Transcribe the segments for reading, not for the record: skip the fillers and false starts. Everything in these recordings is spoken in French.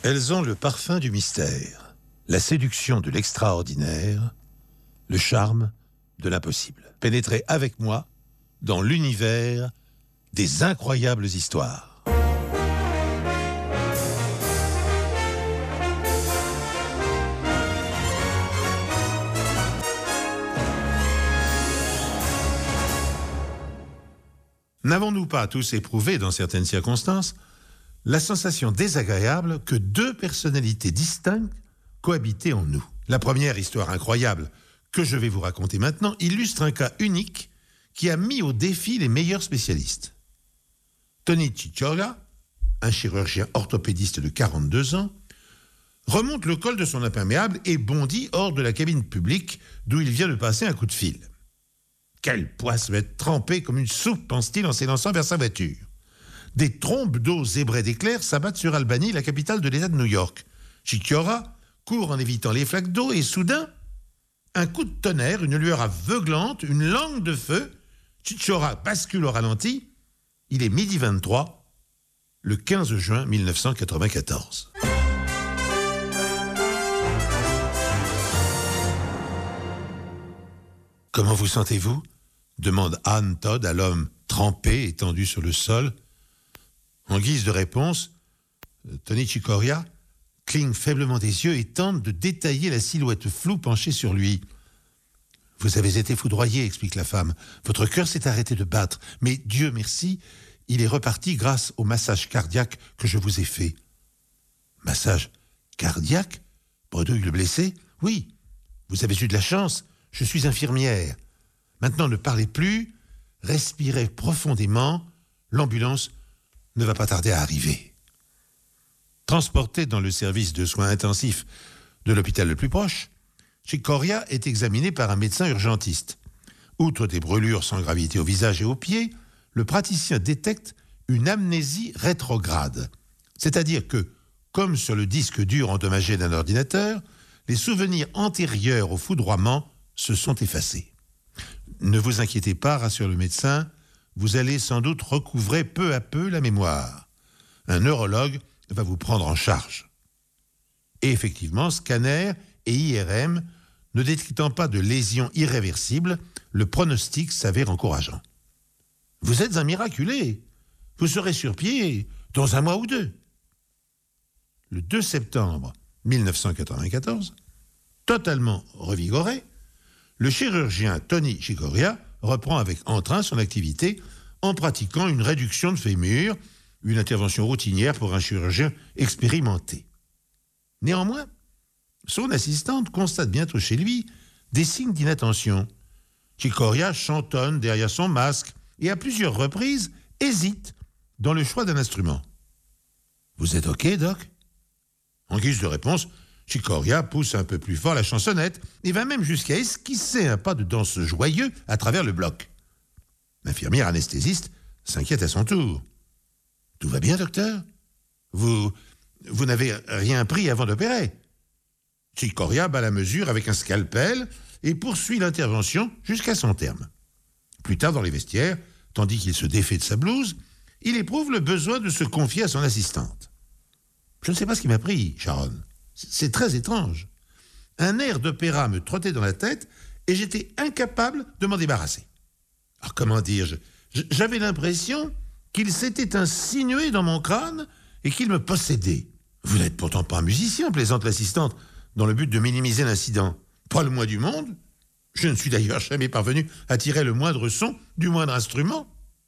Elles ont le parfum du mystère, la séduction de l'extraordinaire, le charme de l'impossible. Pénétrez avec moi dans l'univers des incroyables histoires. N'avons-nous pas tous éprouvé, dans certaines circonstances, la sensation désagréable que deux personnalités distinctes cohabitaient en nous? La première histoire incroyable que je vais vous raconter maintenant illustre un cas unique qui a mis au défi les meilleurs spécialistes. Tony Chicoria, un chirurgien orthopédiste de 42 ans, remonte le col de son imperméable et bondit hors de la cabine publique d'où il vient de passer un coup de fil. Quel poisse va être trempé comme une soupe, pense-t-il en s'élançant vers sa voiture. Des trombes d'eau zébrées d'éclairs s'abattent sur Albany, la capitale de l'État de New York. Chicoria court en évitant les flaques d'eau et soudain, un coup de tonnerre, une lueur aveuglante, une langue de feu. Chicoria bascule au ralenti. Il est 12h23, le 15 juin 1994. Comment vous sentez-vous ? Demande Anne Todd à l'homme trempé, étendu sur le sol. En guise de réponse, Tony Chicoria cligne faiblement des yeux et tente de détailler la silhouette floue penchée sur lui. « Vous avez été foudroyé, explique la femme. Votre cœur s'est arrêté de battre, mais Dieu merci, il est reparti grâce au massage cardiaque que je vous ai fait. »« Massage cardiaque ?» bredouille le blessé. « Oui, vous avez eu de la chance, je suis infirmière. Maintenant ne parlez plus, respirez profondément, l'ambulance ne va pas tarder à arriver. » Transporté dans le service de soins intensifs de l'hôpital le plus proche, Chicoria est examiné par un médecin urgentiste. Outre des brûlures sans gravité au visage et aux pieds, le praticien détecte une amnésie rétrograde. C'est-à-dire que, comme sur le disque dur endommagé d'un ordinateur, les souvenirs antérieurs au foudroiement se sont effacés. Ne vous inquiétez pas, rassure le médecin, vous allez sans doute recouvrer peu à peu la mémoire. Un neurologue va vous prendre en charge. Et effectivement, scanner et IRM ne détectant pas de lésions irréversibles, le pronostic s'avère encourageant. Vous êtes un miraculé. Vous serez sur pied dans 1 mois ou 2. Le 2 septembre 1994, totalement revigoré, le chirurgien Tony Chicoria reprend avec entrain son activité en pratiquant une réduction de fémur, une intervention routinière pour un chirurgien expérimenté. Néanmoins, son assistante constate bientôt chez lui des signes d'inattention. Chicoria chantonne derrière son masque et à plusieurs reprises hésite dans le choix d'un instrument. « Vous êtes OK, Doc ?» En guise de réponse, Chicoria pousse un peu plus fort la chansonnette et va même jusqu'à esquisser un pas de danse joyeux à travers le bloc. L'infirmière anesthésiste s'inquiète à son tour. « Tout va bien, docteur ? Vous n'avez rien pris avant d'opérer ?» Chicoria bat la mesure avec un scalpel et poursuit l'intervention jusqu'à son terme. Plus tard dans les vestiaires, tandis qu'il se défait de sa blouse, il éprouve le besoin de se confier à son assistante. « Je ne sais pas ce qui m'a pris, Sharon. C'est très étrange. Un air d'opéra me trottait dans la tête et j'étais incapable de m'en débarrasser. Alors comment dire, j'avais l'impression qu'il s'était insinué dans mon crâne et qu'il me possédait. Vous n'êtes pourtant pas un musicien, plaisante l'assistante, dans le but de minimiser l'incident. Pas le moins du monde. Je ne suis d'ailleurs jamais parvenu à tirer le moindre son du moindre instrument.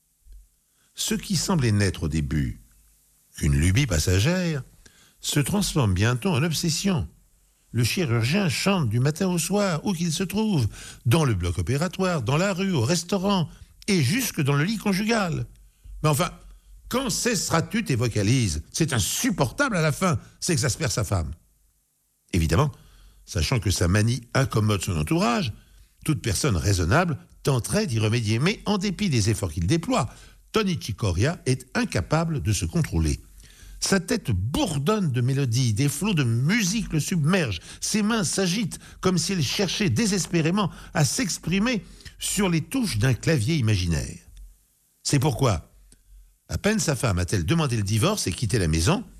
Ce qui semblait n'être au début qu'une lubie passagère se transforme bientôt en obsession. Le chirurgien chante du matin au soir, où qu'il se trouve, dans le bloc opératoire, dans la rue, au restaurant, et jusque dans le lit conjugal. Mais enfin, quand cesseras-tu tes vocalises ? C'est insupportable à la fin, s'exaspère sa femme. Évidemment, sachant que sa manie incommode son entourage, toute personne raisonnable tenterait d'y remédier. Mais en dépit des efforts qu'il déploie, Tony Chicoria est incapable de se contrôler. Sa tête bourdonne de mélodies, des flots de musique le submergent, ses mains s'agitent comme si elles cherchaient désespérément à s'exprimer sur les touches d'un clavier imaginaire. C'est pourquoi, à peine sa femme a-t-elle demandé le divorce et quitté la maison,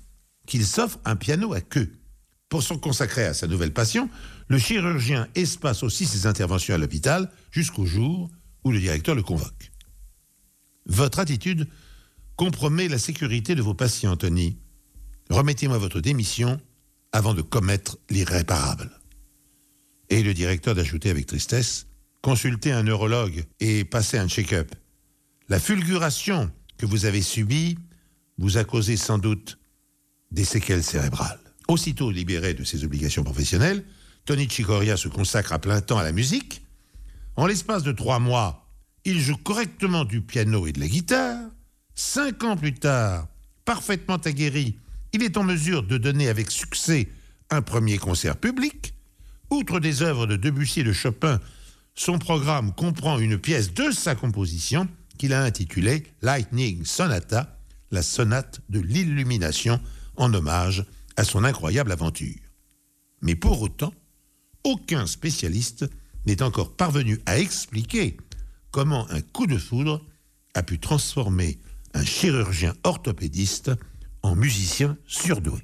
qu'il s'offre un piano à queue. Pour se consacrer à sa nouvelle passion, le chirurgien espace aussi ses interventions à l'hôpital jusqu'au jour où le directeur le convoque. Votre attitude compromet la sécurité de vos patients, Tony. Remettez-moi votre démission avant de commettre l'irréparable. Et le directeur d'ajouter avec tristesse, consultez un neurologue et passez un check-up. La fulguration que vous avez subie vous a causé sans doute des séquelles cérébrales. Aussitôt libéré de ses obligations professionnelles, Tony Chicoria se consacre à plein temps à la musique. En l'espace de 3 mois, il joue correctement du piano et de la guitare. 5 ans plus tard, parfaitement aguerri, il est en mesure de donner avec succès un premier concert public. Outre des œuvres de Debussy et de Chopin, son programme comprend une pièce de sa composition qu'il a intitulée Lightning Sonata, la sonate de l'illumination, en hommage à son incroyable aventure. Mais pour autant, aucun spécialiste n'est encore parvenu à expliquer comment un coup de foudre a pu transformer un chirurgien orthopédiste en musicien surdoué.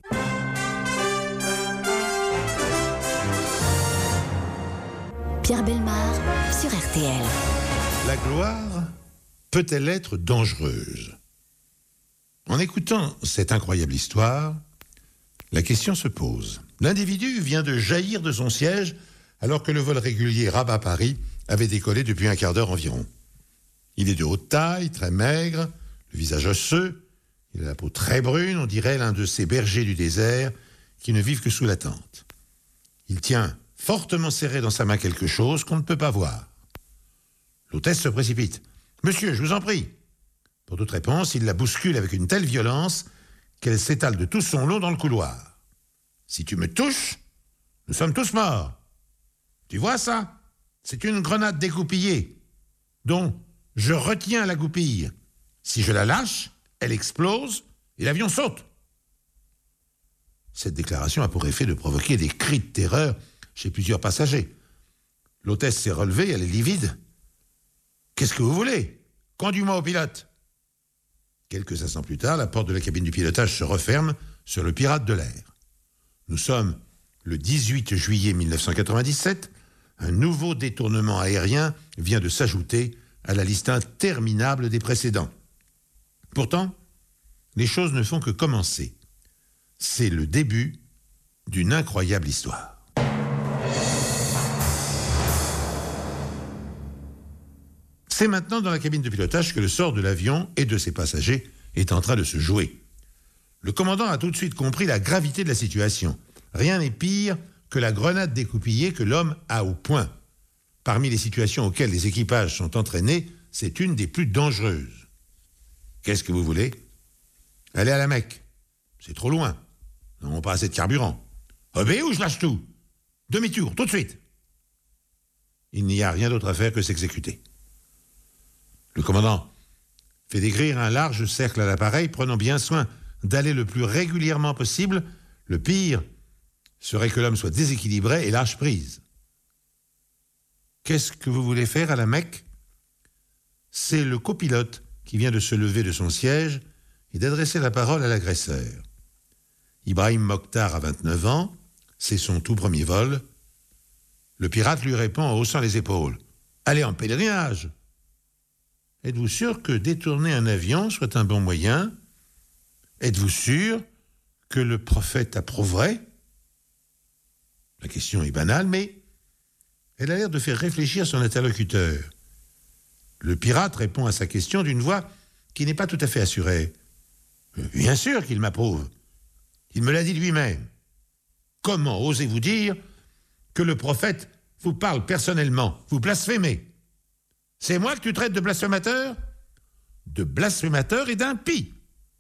Pierre Bellemare sur RTL. La gloire peut-elle être dangereuse ? En écoutant cette incroyable histoire, la question se pose. L'individu vient de jaillir de son siège alors que le vol régulier Rabat-Paris avait décollé depuis un quart d'heure environ. Il est de haute taille, très maigre, le visage osseux, il a la peau très brune, on dirait l'un de ces bergers du désert qui ne vivent que sous la tente. Il tient fortement serré dans sa main quelque chose qu'on ne peut pas voir. L'hôtesse se précipite. « Monsieur, je vous en prie !» Pour toute réponse, il la bouscule avec une telle violence qu'elle s'étale de tout son long dans le couloir. « Si tu me touches, nous sommes tous morts. Tu vois ça ? C'est une grenade dégoupillée, dont je retiens la goupille. Si je la lâche, elle explose et l'avion saute. » Cette déclaration a pour effet de provoquer des cris de terreur chez plusieurs passagers. L'hôtesse s'est relevée, elle est livide. « Qu'est-ce que vous voulez ? Conduis-moi au pilote !» Quelques instants plus tard, la porte de la cabine du pilotage se referme sur le pirate de l'air. Nous sommes le 18 juillet 1997. Un nouveau détournement aérien vient de s'ajouter à la liste interminable des précédents. Pourtant, les choses ne font que commencer. C'est le début d'une incroyable histoire. C'est maintenant dans la cabine de pilotage que le sort de l'avion et de ses passagers est en train de se jouer. Le commandant a tout de suite compris la gravité de la situation. Rien n'est pire que la grenade découpillée que l'homme a au poing. Parmi les situations auxquelles les équipages sont entraînés, c'est une des plus dangereuses. Qu'est-ce que vous voulez ? Allez à la Mecque. C'est trop loin. Nous n'avons pas assez de carburant. Obéis ou je lâche tout ? Demi-tour, tout de suite. Il n'y a rien d'autre à faire que s'exécuter. Le commandant fait décrire un large cercle à l'appareil, prenant bien soin d'aller le plus régulièrement possible. Le pire serait que l'homme soit déséquilibré et lâche prise. Qu'est-ce que vous voulez faire à la Mecque ? C'est le copilote qui vient de se lever de son siège et d'adresser la parole à l'agresseur. Ibrahim Mokhtar a 29 ans, c'est son tout premier vol. Le pirate lui répond en haussant les épaules. « Allez en pèlerinage !» Êtes-vous sûr que détourner un avion soit un bon moyen ? Êtes-vous sûr que le prophète approuverait ? La question est banale, mais elle a l'air de faire réfléchir son interlocuteur. Le pirate répond à sa question d'une voix qui n'est pas tout à fait assurée. « Bien sûr qu'il m'approuve. Il me l'a dit lui-même. Comment osez-vous dire que le prophète vous parle personnellement ? Vous blasphémez. C'est moi que tu traites de blasphémateur ? De blasphémateur et d'impie. »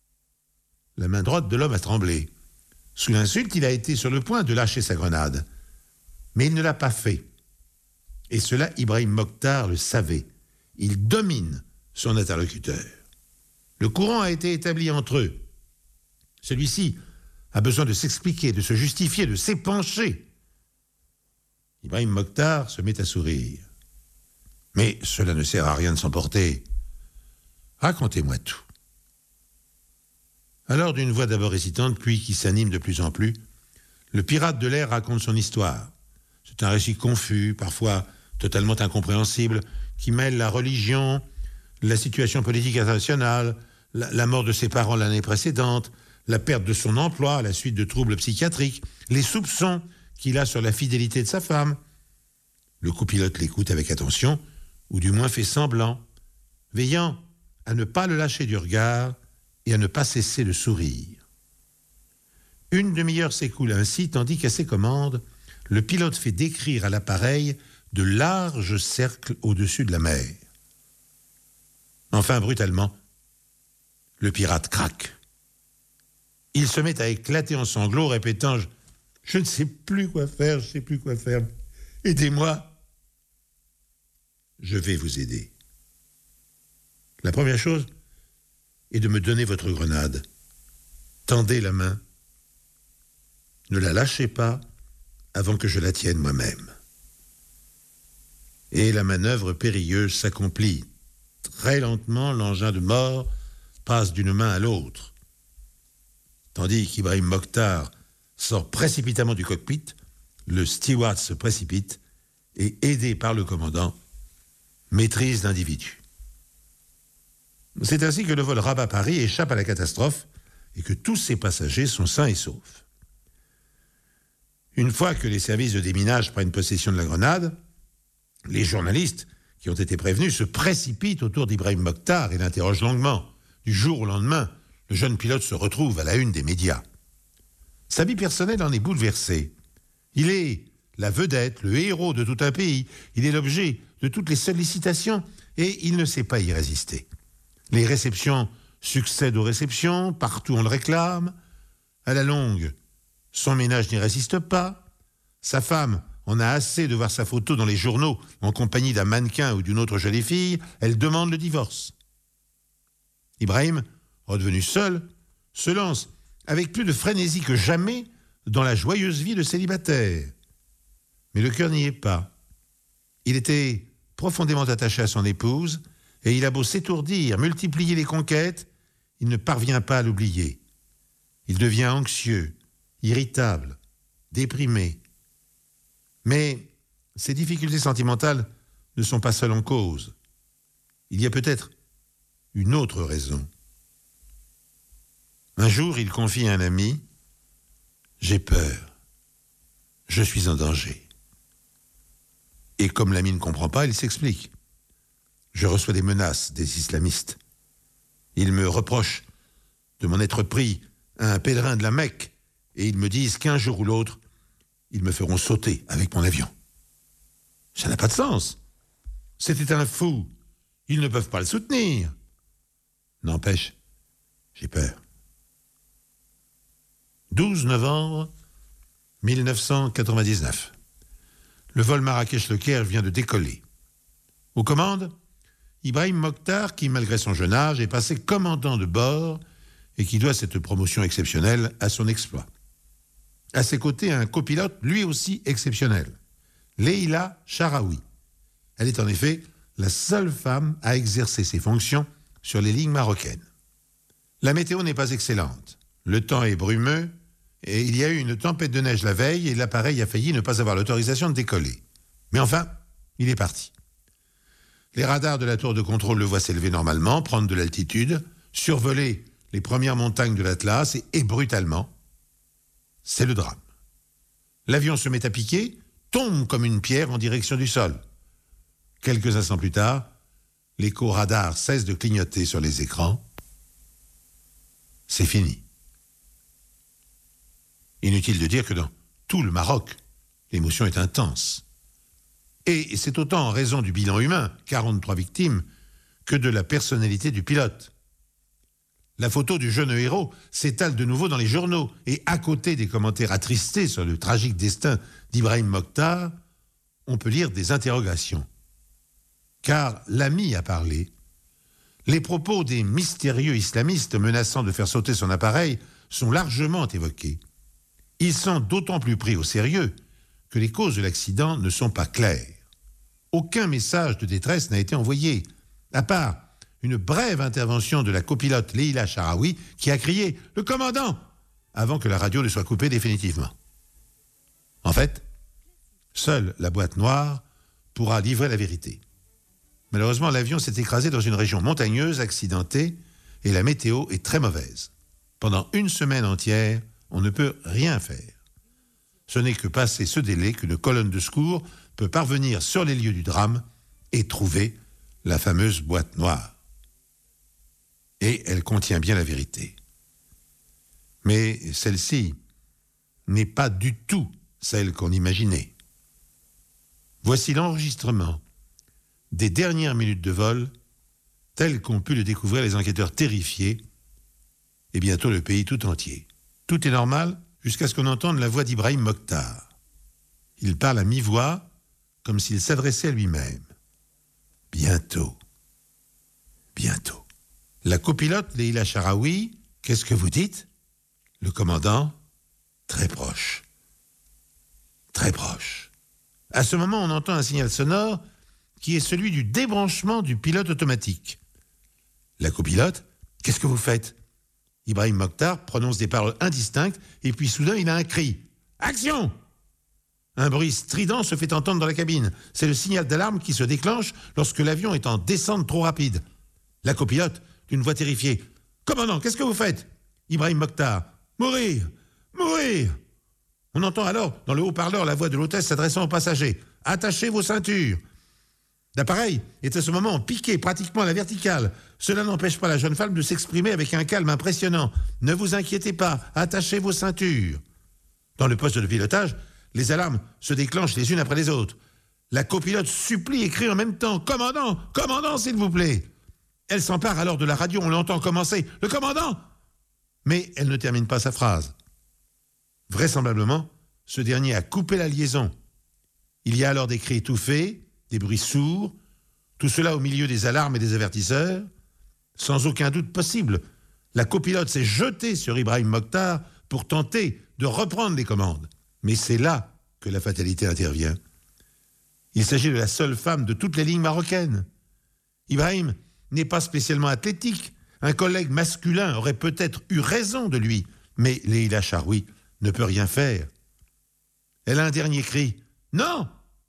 La main droite de l'homme a tremblé. Sous l'insulte, il a été sur le point de lâcher sa grenade. Mais il ne l'a pas fait. Et cela, Ibrahim Mokhtar le savait. Il domine son interlocuteur. Le courant a été établi entre eux. Celui-ci a besoin de s'expliquer, de se justifier, de s'épancher. Ibrahim Mokhtar se met à sourire. Mais cela ne sert à rien de s'emporter. Racontez-moi tout. Alors, d'une voix d'abord hésitante, puis qui s'anime de plus en plus, le pirate de l'air raconte son histoire. C'est un récit confus, parfois totalement incompréhensible, qui mêle la religion, la situation politique internationale, la mort de ses parents l'année précédente, la perte de son emploi à la suite de troubles psychiatriques, les soupçons qu'il a sur la fidélité de sa femme. Le copilote l'écoute avec attention, ou du moins fait semblant, veillant à ne pas le lâcher du regard et à ne pas cesser de sourire. Une demi-heure s'écoule ainsi, tandis qu'à ses commandes, le pilote fait décrire à l'appareil de larges cercles au-dessus de la mer. Enfin, brutalement, le pirate craque. Il se met à éclater en sanglots, répétant « Je ne sais plus quoi faire, je ne sais plus quoi faire. Aidez-moi !» Je vais vous aider. La première chose est de me donner votre grenade. Tendez la main. Ne la lâchez pas avant que je la tienne moi-même. Et la manœuvre périlleuse s'accomplit. Très lentement, l'engin de mort passe d'une main à l'autre. Tandis qu'Ibrahim Mokhtar sort précipitamment du cockpit, le steward se précipite et, aidé par le commandant, maîtrise l'individu. C'est ainsi que le vol Rabat-Paris échappe à la catastrophe et que tous ses passagers sont sains et saufs. Une fois que les services de déminage prennent possession de la grenade, les journalistes qui ont été prévenus se précipitent autour d'Ibrahim Mokhtar et l'interrogent longuement. Du jour au lendemain, le jeune pilote se retrouve à la une des médias. Sa vie personnelle en est bouleversée. Il est la vedette, le héros de tout un pays. Il est l'objet de toutes les sollicitations et il ne sait pas y résister. Les réceptions succèdent aux réceptions, partout on le réclame. À la longue, son ménage n'y résiste pas. Sa femme en a assez de voir sa photo dans les journaux en compagnie d'un mannequin ou d'une autre jolie fille. Elle demande le divorce. Ibrahim, redevenu seul, se lance avec plus de frénésie que jamais dans la joyeuse vie de célibataire. Mais le cœur n'y est pas. Il était profondément attaché à son épouse et il a beau s'étourdir, multiplier les conquêtes, il ne parvient pas à l'oublier. Il devient anxieux, irritable, déprimé. Mais ces difficultés sentimentales ne sont pas seules en cause. Il y a peut-être une autre raison. Un jour, il confie à un ami « J'ai peur. Je suis en danger. » Et comme l'ami ne comprend pas, il s'explique. « Je reçois des menaces des islamistes. Ils me reprochent de m'en être pris à un pèlerin de la Mecque et ils me disent qu'un jour ou l'autre, ils me feront sauter avec mon avion. Ça n'a pas de sens. C'était un fou. Ils ne peuvent pas le soutenir. N'empêche, j'ai peur. » 12 novembre 1999. Le vol Marrakech-Le Caire vient de décoller. Aux commandes, Ibrahim Mokhtar, qui, malgré son jeune âge, est passé commandant de bord et qui doit cette promotion exceptionnelle à son exploit. À ses côtés, un copilote, lui aussi exceptionnel, Leila Sharawi. Elle est en effet la seule femme à exercer ses fonctions sur les lignes marocaines. La météo n'est pas excellente. Le temps est brumeux et il y a eu une tempête de neige la veille et l'appareil a failli ne pas avoir l'autorisation de décoller. Mais enfin, il est parti. Les radars de la tour de contrôle le voient s'élever normalement, prendre de l'altitude, survoler les premières montagnes de l'Atlas et brutalement, c'est le drame. L'avion se met à piquer, tombe comme une pierre en direction du sol. Quelques instants plus tard, l'écho-radar cesse de clignoter sur les écrans. C'est fini. Inutile de dire que dans tout le Maroc, l'émotion est intense. Et c'est autant en raison du bilan humain, 43 victimes, que de la personnalité du pilote. La photo du jeune héros s'étale de nouveau dans les journaux et à côté des commentaires attristés sur le tragique destin d'Ibrahim Mokhtar, on peut lire des interrogations. Car l'ami a parlé. Les propos des mystérieux islamistes menaçant de faire sauter son appareil sont largement évoqués. Ils sont d'autant plus pris au sérieux que les causes de l'accident ne sont pas claires. Aucun message de détresse n'a été envoyé, à part une brève intervention de la copilote Leïla Sharawi qui a crié « Le commandant !» avant que la radio ne soit coupée définitivement. En fait, seule la boîte noire pourra livrer la vérité. Malheureusement, l'avion s'est écrasé dans une région montagneuse, accidentée, et la météo est très mauvaise. Pendant une semaine entière, on ne peut rien faire. Ce n'est que passé ce délai qu'une colonne de secours peut parvenir sur les lieux du drame et trouver la fameuse boîte noire. Et elle contient bien la vérité. Mais celle-ci n'est pas du tout celle qu'on imaginait. Voici l'enregistrement des dernières minutes de vol tel qu'ont pu le découvrir les enquêteurs terrifiés et bientôt le pays tout entier. Tout est normal jusqu'à ce qu'on entende la voix d'Ibrahim Mokhtar. Il parle à mi-voix comme s'il s'adressait à lui-même. Bientôt. Bientôt. La copilote Leïla Sharawi, qu'est-ce que vous dites ? Le commandant, très proche. Très proche. À ce moment, on entend un signal sonore qui est celui du débranchement du pilote automatique. La copilote, qu'est-ce que vous faites ? Ibrahim Mokhtar prononce des paroles indistinctes et puis soudain il a un cri. Action ! Un bruit strident se fait entendre dans la cabine. C'est le signal d'alarme qui se déclenche lorsque l'avion est en descente trop rapide. La copilote, d'une voix terrifiée. Commandant, qu'est-ce que vous faites ? Ibrahim Mokhtar. Mourir ! Mourir ! On entend alors dans le haut-parleur la voix de l'hôtesse s'adressant aux passagers. Attachez vos ceintures. L'appareil est à ce moment piqué pratiquement à la verticale. Cela n'empêche pas la jeune femme de s'exprimer avec un calme impressionnant. Ne vous inquiétez pas, attachez vos ceintures. Dans le poste de pilotage, les alarmes se déclenchent les unes après les autres. La copilote supplie et crie en même temps « Commandant, commandant, s'il vous plaît !» Elle s'empare alors de la radio, on l'entend commencer « Le commandant !» Mais elle ne termine pas sa phrase. Vraisemblablement, ce dernier a coupé la liaison. Il y a alors des cris étouffés, des bruits sourds, tout cela au milieu des alarmes et des avertisseurs. Sans aucun doute possible, la copilote s'est jetée sur Ibrahim Mokhtar pour tenter de reprendre les commandes. Mais c'est là que la fatalité intervient. Il s'agit de la seule femme de toutes les lignes marocaines. Ibrahim n'est pas spécialement athlétique. Un collègue masculin aurait peut-être eu raison de lui, mais Leïla Sharawi ne peut rien faire. Elle a un dernier cri. « Non !»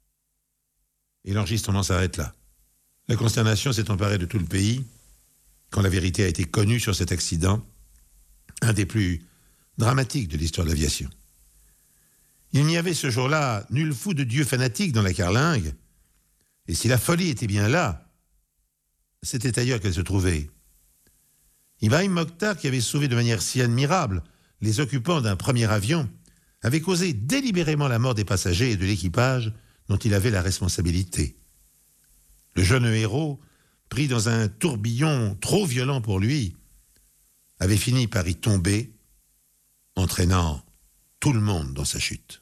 Et l'enregistrement s'arrête là. La consternation s'est emparée de tout le pays quand la vérité a été connue sur cet accident, un des plus dramatiques de l'histoire de l'aviation. Il n'y avait ce jour-là nul fou de Dieu fanatique dans la carlingue, et si la folie était bien là, c'était ailleurs qu'elle se trouvait. Ibrahim Mokhtar, qui avait sauvé de manière si admirable les occupants d'un premier avion, avait causé délibérément la mort des passagers et de l'équipage dont il avait la responsabilité. Le jeune héros, pris dans un tourbillon trop violent pour lui, avait fini par y tomber, entraînant tout le monde dans sa chute.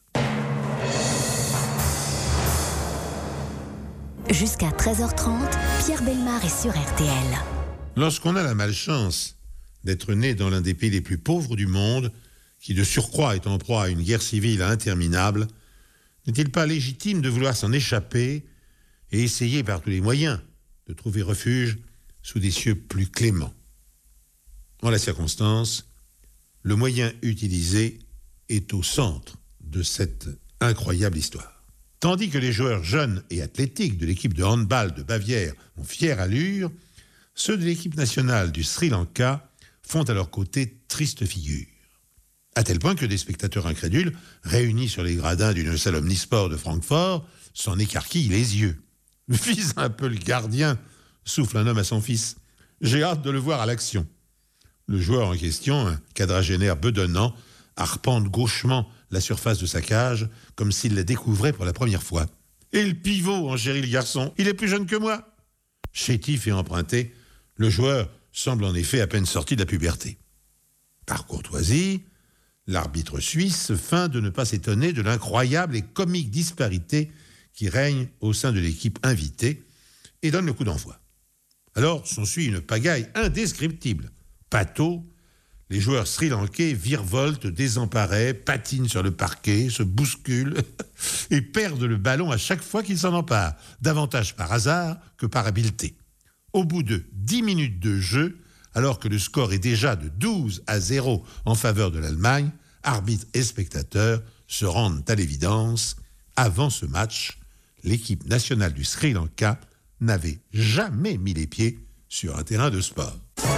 Jusqu'à 13h30, Pierre Bellemare est sur RTL. Lorsqu'on a la malchance d'être né dans l'un des pays les plus pauvres du monde, qui de surcroît est en proie à une guerre civile interminable, n'est-il pas légitime de vouloir s'en échapper et essayer par tous les moyens de trouver refuge sous des cieux plus cléments ? En la circonstance, le moyen utilisé est au centre de cette incroyable histoire. Tandis que les joueurs jeunes et athlétiques de l'équipe de handball de Bavière ont fière allure, ceux de l'équipe nationale du Sri Lanka font à leur côté triste figure. À tel point que des spectateurs incrédules, réunis sur les gradins d'une salle omnisport de Francfort, s'en écarquillent les yeux. « Vise un peu le gardien !» souffle un homme à son fils. « J'ai hâte de le voir à l'action. » Le joueur en question, un quadragénaire bedonnant, arpente gauchement la surface de sa cage, comme s'il la découvrait pour la première fois. « Et le pivot, enchérit le garçon, il est plus jeune que moi !» Chétif et emprunté, le joueur semble en effet à peine sorti de la puberté. Par courtoisie, l'arbitre suisse feint de ne pas s'étonner de l'incroyable et comique disparité qui règne au sein de l'équipe invitée et donne le coup d'envoi. Alors s'ensuit une pagaille indescriptible. Pato, les joueurs sri-lankais virevoltent, désemparés, patinent sur le parquet, se bousculent et perdent le ballon à chaque fois qu'ils s'en emparent, davantage par hasard que par habileté. Au bout de 10 minutes de jeu, alors que le score est déjà de 12-0 en faveur de l'Allemagne, arbitres et spectateurs se rendent à l'évidence. Avant ce match, l'équipe nationale du Sri Lanka n'avait jamais mis les pieds sur un terrain de sport.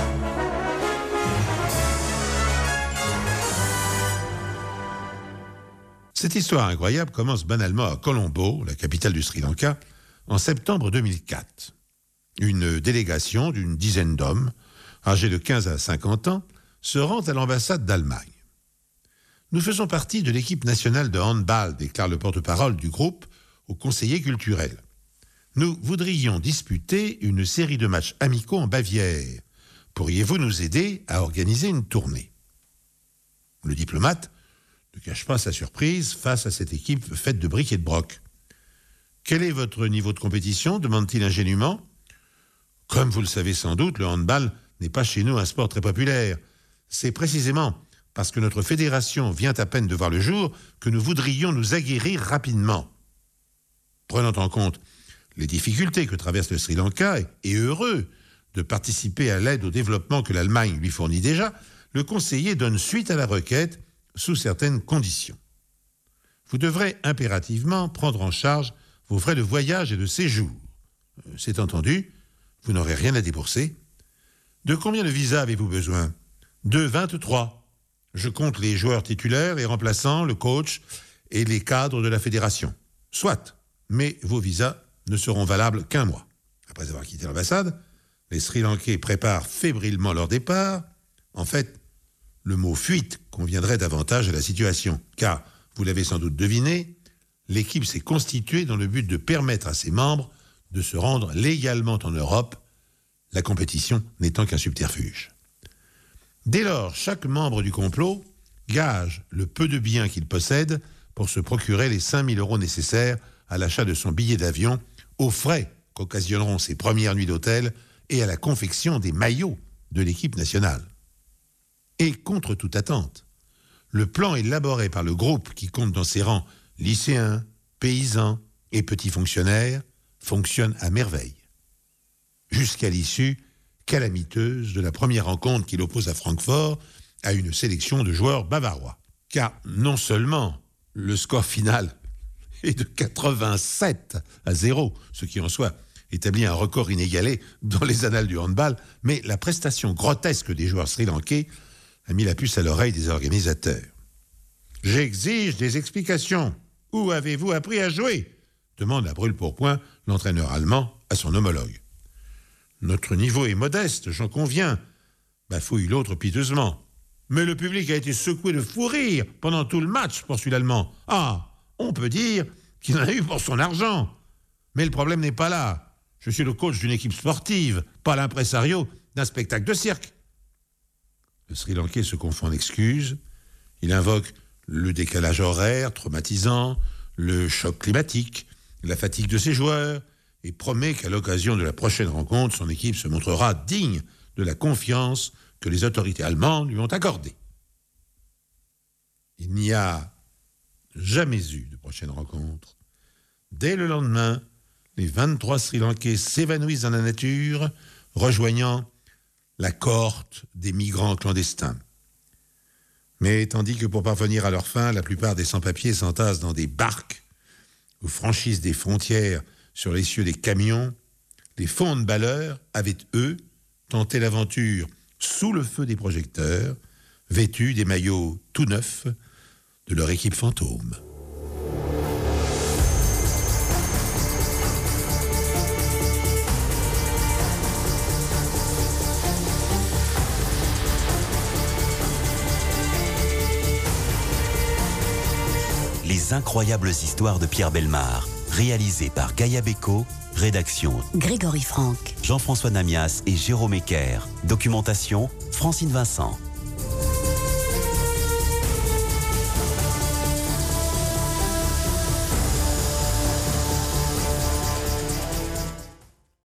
Cette histoire incroyable commence banalement à Colombo, la capitale du Sri Lanka, en septembre 2004. Une délégation d'une dizaine d'hommes, âgés de 15 à 50 ans, se rend à l'ambassade d'Allemagne. Nous faisons partie de l'équipe nationale de handball, déclare le porte-parole du groupe au conseiller culturel. Nous voudrions disputer une série de matchs amicaux en Bavière. Pourriez-vous nous aider à organiser une tournée ? Le diplomate ne cache pas sa surprise face à cette équipe faite de briques et de broc. « Quel est votre niveau de compétition » demande-t-il ingénument. « Comme vous le savez sans doute, le handball n'est pas chez nous un sport très populaire. C'est précisément parce que notre fédération vient à peine de voir le jour que nous voudrions nous aguerrir rapidement. » Prenant en compte les difficultés que traverse le Sri Lanka et heureux de participer à l'aide au développement que l'Allemagne lui fournit déjà, le conseiller donne suite à la requête sous certaines conditions. Vous devrez impérativement prendre en charge vos frais de voyage et de séjour. C'est entendu, vous n'aurez rien à débourser. De combien de visas avez-vous besoin ? De 23. Je compte les joueurs titulaires, les remplaçants, le coach et les cadres de la fédération. Soit, mais vos visas ne seront valables qu'un mois. Après avoir quitté l'ambassade, les Sri Lankais préparent fébrilement leur départ. En fait, le mot « fuite » conviendrait davantage à la situation, car, vous l'avez sans doute deviné, l'équipe s'est constituée dans le but de permettre à ses membres de se rendre légalement en Europe, la compétition n'étant qu'un subterfuge. Dès lors, chaque membre du complot gage le peu de biens qu'il possède pour se procurer les 5 000 € nécessaires à l'achat de son billet d'avion, aux frais qu'occasionneront ses premières nuits d'hôtel et à la confection des maillots de l'équipe nationale. Et contre toute attente, le plan élaboré par le groupe qui compte dans ses rangs lycéens, paysans et petits fonctionnaires fonctionne à merveille. Jusqu'à l'issue calamiteuse de la première rencontre qui l'oppose à Francfort à une sélection de joueurs bavarois. Car non seulement le score final est de 87-0, ce qui en soi établit un record inégalé dans les annales du handball, mais la prestation grotesque des joueurs sri-lankais a mis la puce à l'oreille des organisateurs. « J'exige des explications. Où avez-vous appris à jouer ?» demande à brûle-pourpoint l'entraîneur allemand à son homologue. « Notre niveau est modeste, j'en conviens », bafouille l'autre piteusement. « Mais le public a été secoué de fou rire pendant tout le match, poursuit l'Allemand. Ah, on peut dire qu'il en a eu pour son argent. Mais le problème n'est pas là. Je suis le coach d'une équipe sportive, pas l'impresario d'un spectacle de cirque. » Le Sri Lankais se confond en excuses. Il invoque le décalage horaire traumatisant, le choc climatique, la fatigue de ses joueurs et promet qu'à l'occasion de la prochaine rencontre, son équipe se montrera digne de la confiance que les autorités allemandes lui ont accordée. Il n'y a jamais eu de prochaine rencontre. Dès le lendemain, les 23 Sri Lankais s'évanouissent dans la nature, rejoignant la cohorte des migrants clandestins. Mais tandis que pour parvenir à leur fin, la plupart des sans-papiers s'entassent dans des barques ou franchissent des frontières sur l'essieu des camions, les faux handballeurs avaient, eux, tenté l'aventure sous le feu des projecteurs, vêtus des maillots tout neufs de leur équipe fantôme. Les incroyables histoires de Pierre Bellemare, réalisé par Gaïa Bécaud, rédaction Grégory Franck, Jean-François Namias et Jérôme Ecker, documentation Francine Vincent.